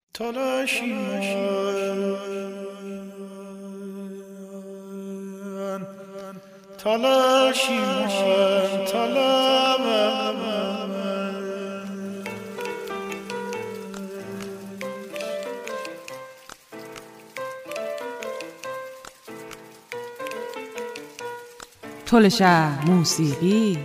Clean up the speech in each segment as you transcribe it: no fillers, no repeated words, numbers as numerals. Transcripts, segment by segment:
تلشه موسیقی.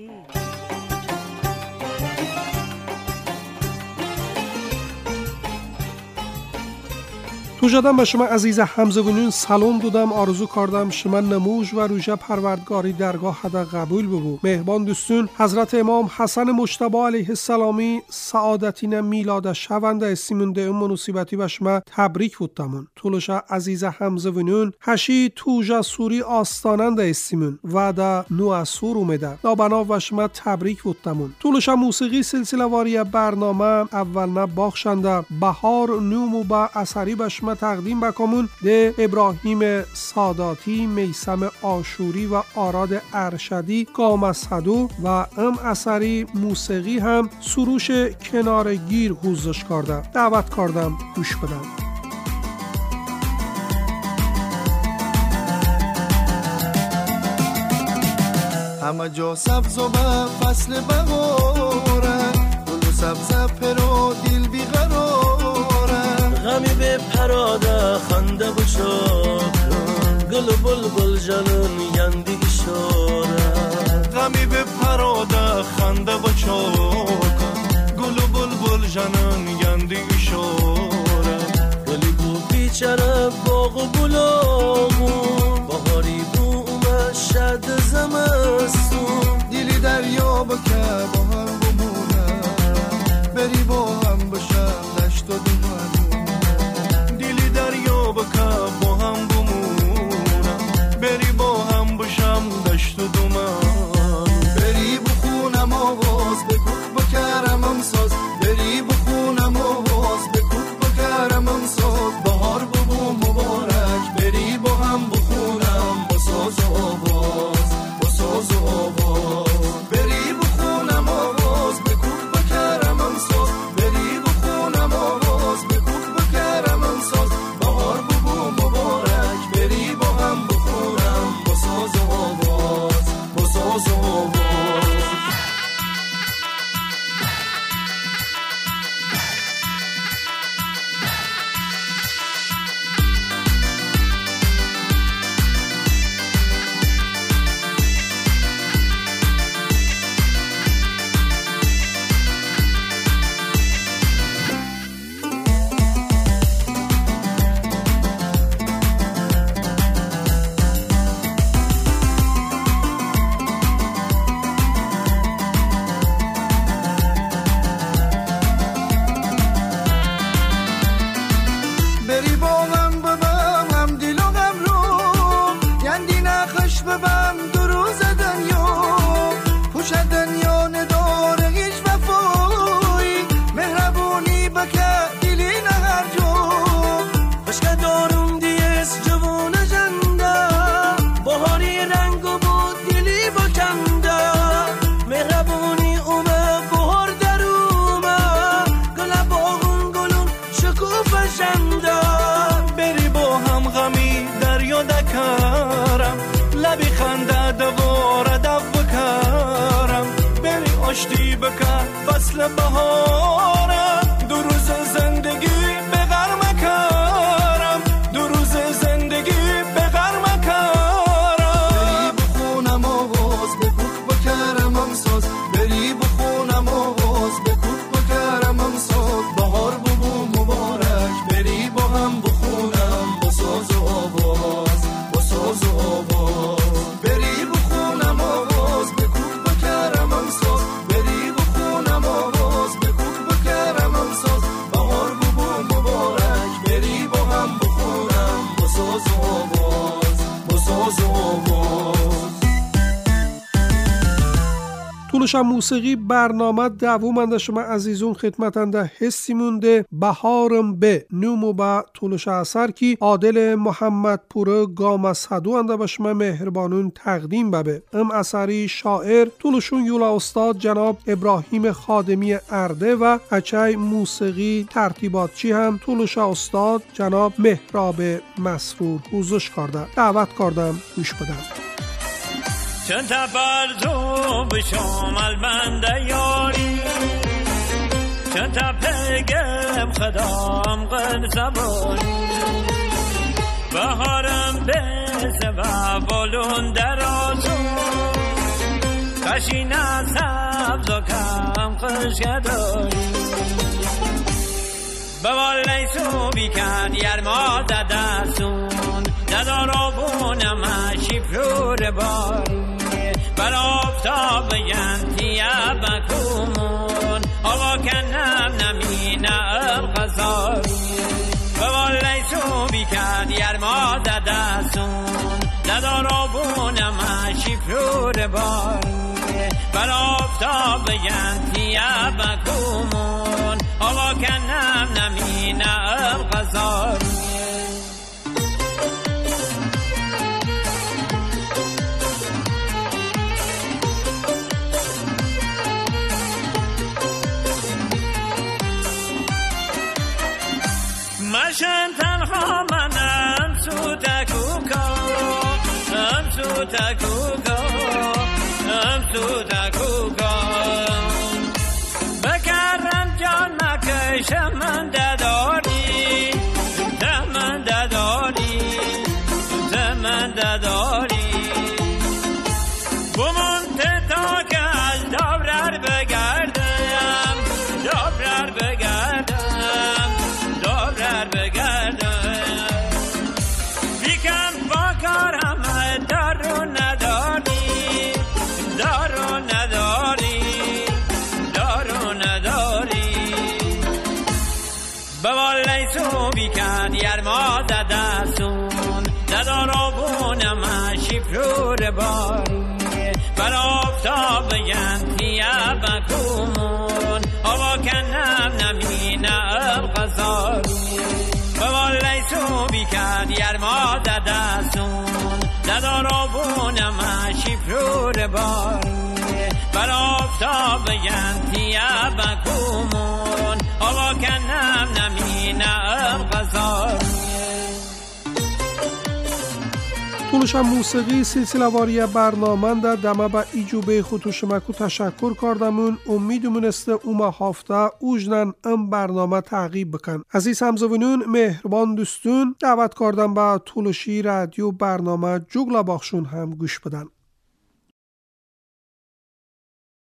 توجدم به شما عزیز همزگونین سلام دادم، آرزو کردم شما نموز و روژه پروردگاری درگاه حدا قبول ببو. مهربان دوستون حضرت امام حسن مجتبی علیه السلامی سعادتین میلاد شونده استیمونده اون مناسبتی به شما تبریک بودتمون. طولش عزیز همزگونین هشی توجه سوری آستانند استیمون و دا نو سور اومده نابنا و شما تبریک بودتمون. طولش موسیقی سلسله واری برنامه اول نه باخشنده بهار نومو با اثری به شما تقدیم بکمون ده ابراهیم ساداتی، میثم آشوری و آراد ارشدی گام صدو و ام اثری موسیقی هم سروش کنارگیر حوزش کرده. دعوت کردم گوش بدم. همه جا سبز و به فصل بهاره، گل و سبز پرو دل بیقراره، غمی به پراده خنده بچاکن، گل و بلبل جنون یندی اشاره، غمی به پراده خنده بچاکن، گل و بلبل جنون یندی اشاره، گلی بو بیچاره باغ و گلامون، بهاری بو شد زمستون، دیلی دریا بکه با هم بمونه، بری با هم بشم دشت و دومنون، دیلی دریا بکه با هم بمونه، بری با هم بشم دشت و دومنون، بری بخونم آواز بکوک بکرم امساز، بری بخونم آواز بکوک بکرم امساز، بهار ببو مبارک، بری با هم بخونم بساز و آواز، بساز و آواز، بری بخونم آواز بکوک بکرم امساز، بری بخونم آواز بکوک بکرم امساز، بهار ببو مبارک، بری با هم بخونم بساز و آواز، بساز و آواز. فصل بهاره دو روز زندگی به غرم کارم، دو روز زندگی به غرم کارم، بری بخونم آواز بکوک بکرم امساز، بری بخونم آواز بکوک بکرم امساز، بهار ببو مبارک، بری با هم بخونم بساز و آواز، بساز و آواز، بری بخونم آواز بکوک بکرم امساز، بری بخونم آواز بکوک بکرم طولش موسیقی برنامه دوم شما عزیزون خدمتنده حسی مونده بهارم به نومو با طولش اثر کی عادل محمد پور گام صدو انده به شما مهربانون تقدیم ببه. ام اثری شاعر طولشون یولا استاد جناب ابراهیم خادمی ارده و اچای موسیقی ترتیباتچی هم طولش استاد جناب مهراب مسرور حوزش کرده. دعوت کردم گوش بدم. چند تبرزو بشمال بنده یاری چند تپگم خدام قد زبانی بهارم به سبب بلون درازو کشین از سبز و کم خشکداری بوالی سو بیکن یرما ددستون ندارو بونم شیفرور باری بر آفتاب ینتیه بکومون آوا کنم نمینم غزاری بوالی سو بیکن یرما ددستون ندارو بونم شیفرور باری بر آفتاب ینتیه بکومون آوا کنم نمینم غزاری مشن تنها منم سوتکوکا ام سوتکوکا ام سوتکوکا بکرم جان مکشم من دداری من دداری من دداری بمونت تا که از دابرر بگردم دابرر بگردم بیکم با کارم دارو نداری دارو نداری دارو نداری بوالی سو بیکن یرما ددستون ندارو بونم شیفرور باری بر آفتاب ینتیه بکومون آوا کنم نمینم غزاری بوالی سو بیکن یرما ددستون ندارو بونم شیفرور باری بر آفتاب ینتیه بکومون آوا کنم نمینم غزاری. طولش موسیقی سلسله واری برنامه در دمه با ایجوبه خودشمکو تشکر کردمون. امیدمون است اوما هفته اوجنن ام برنامه تعقیب بکن. عزیز همزوینون مهربان دوستون دعوت کردم با طولشی رادیو برنامه جوگلا باخشون هم گوش بدن.